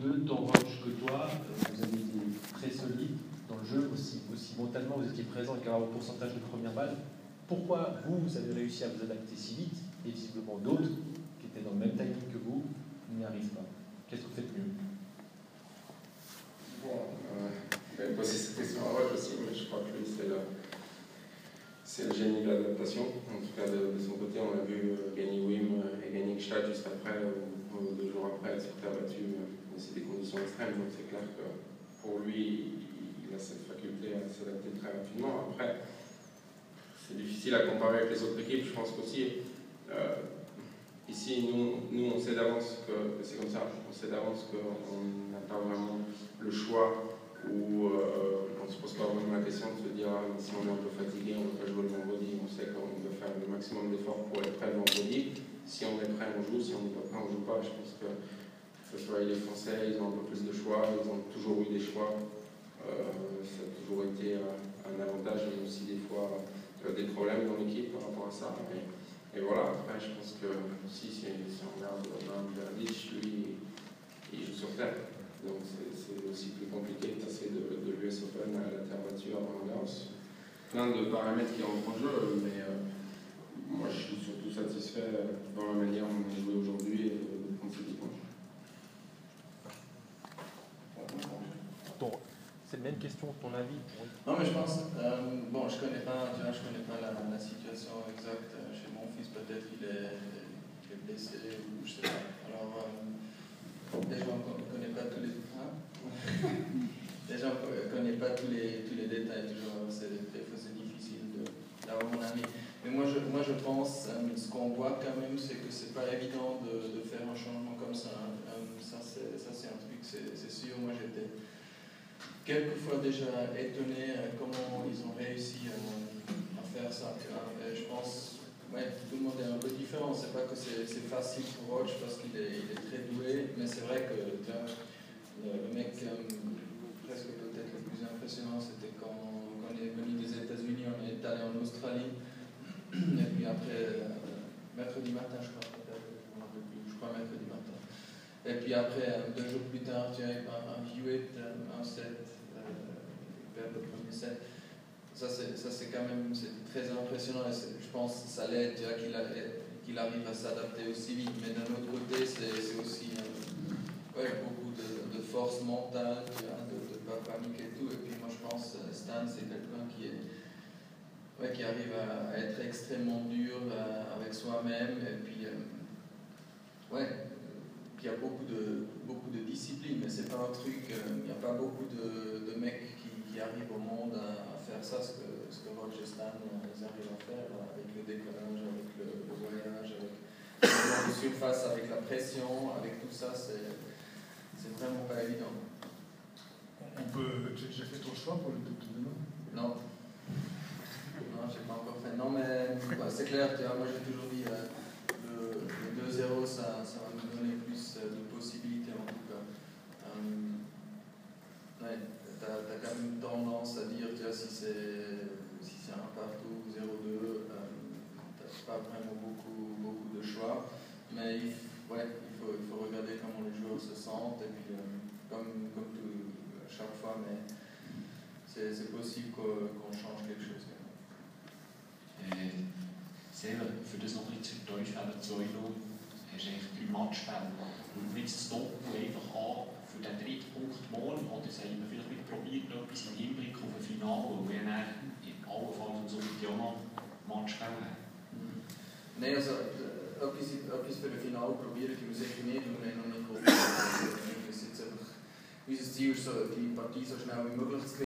deux, tant Roche que toi, vous avez été très solide dans le jeu, aussi mentalement, vous étiez présent avec un haut pourcentage de première balle. Pourquoi vous avez réussi à vous adapter si vite, et visiblement d'autres, qui étaient dans le même timing que vous, n'y arrivent pas? Qu'est-ce que vous faites mieux? Bon, je vais poser cette question à Roche aussi, mais je crois que lui, c'est le génie de l'adaptation. En tout cas, de son côté, on a vu gagner Wim et gagner Gstaad juste après, ou 2 jours après, sur terre battue, mais c'est des conditions extrêmes, donc c'est clair que pour lui, il a cette faculté à s'adapter très rapidement. Après, c'est difficile à comparer avec les autres équipes, je pense qu'aussi, ici, nous on sait d'avance que c'est comme ça, on sait d'avance qu'on n'a pas vraiment le choix, ou on ne se pose pas vraiment la question de se dire si on est un peu fatigué, on ne peut pas jouer le vendredi, on sait qu'on doit faire le maximum d'efforts pour être prêt le vendredi. Si on est prêt, on joue, si on n'est pas prêt, on ne joue pas. Je pense que ce soit les Français, ils ont un peu plus de choix, ils ont toujours eu des choix. Ça a toujours été un avantage, mais aussi des fois des problèmes dans l'équipe par rapport à ça. Et voilà, après je pense que si on regarde Berdych, lui, il joue sur terre. Donc c'est aussi plus compliqué de passer de l'US Open à la terre battue à Roland Garros. Plein de paramètres qui rentrent en jeu, mais moi je suis surtout satisfait dans la manière dont on a joué aujourd'hui et de prendre ces dimanches. C'est la même question, ton avis? Non, mais je pense, bon, je connais pas la situation exacte chez mon fils, peut-être il est blessé ou je sais pas. Alors, déjà on ne connaît pas tous les déjà on connaît pas tous les détails, toujours des fois c'est difficile d'avoir mon avis. Mais moi je pense, ce qu'on voit quand même, c'est que c'est pas évident de faire un changement comme ça. Ça c'est un truc, c'est sûr. Moi j'étais quelquefois déjà étonné comment ils ont réussi à faire ça. Et je pense, ouais, tout le monde est un peu différent. C'est pas que c'est facile pour Roche parce qu'il est très doué, mais c'est vrai que le mec presque peut-être le plus impressionnant, c'était quand on est venu des États-Unis, on est allé en Australie, et puis après mercredi matin, je crois mercredi matin. Et puis après, 2 jours plus tard, tu as un Hewitt, un set, perd le premier set. Ça c'est quand même très impressionnant, et je pense que ça l'aide qu'il arrive à s'adapter aussi vite. Mais d'un autre côté, c'est aussi beaucoup de force mentale, de ne pas paniquer et tout. Et puis moi je pense que Stan c'est quelqu'un qui arrive à être extrêmement dur avec soi-même, et puis qui a beaucoup de discipline, mais c'est pas un truc, il n'y a pas beaucoup de mecs qui arrivent au monde à faire ça, ce que Roger et Stan ils arrivent à faire, avec le décollage, avec le voyage, avec le surface, avec la pression, avec tout ça, c'est vraiment pas évident. J'ai fait ton choix pour le double de demain? Non. Non, j'ai pas encore fait. Non, mais c'est clair, moi j'ai toujours dit le 2-0, ça va me donner plus de possibilités en tout cas. T'as quand même tendance à dire, si c'est un partout, 0-2, t'as pas vraiment beaucoup de choix. Mais il faut regarder comment les joueurs se sentent, et puis comme tout, à chaque fois, mais c'est possible qu'on change quelque chose. Selber, für das noch ein bisschen zu täuschen, 2-0, hast du eigentlich 3 Matchbälle. Schauen wir jetzt das Doppel einfach an für den 3. Punkt morgen, oder sagen wir vielleicht nicht probiert, etwas im Hinblick auf ein Finale, wo wir dann allenfalls so mit auch noch Matchbälle haben? Nein, also etwas für ein Finale probieren wir sicher nicht, und wir haben noch nicht probiert. Unser Ziel ist, die Partie so schnell wie möglich zu gewinnen.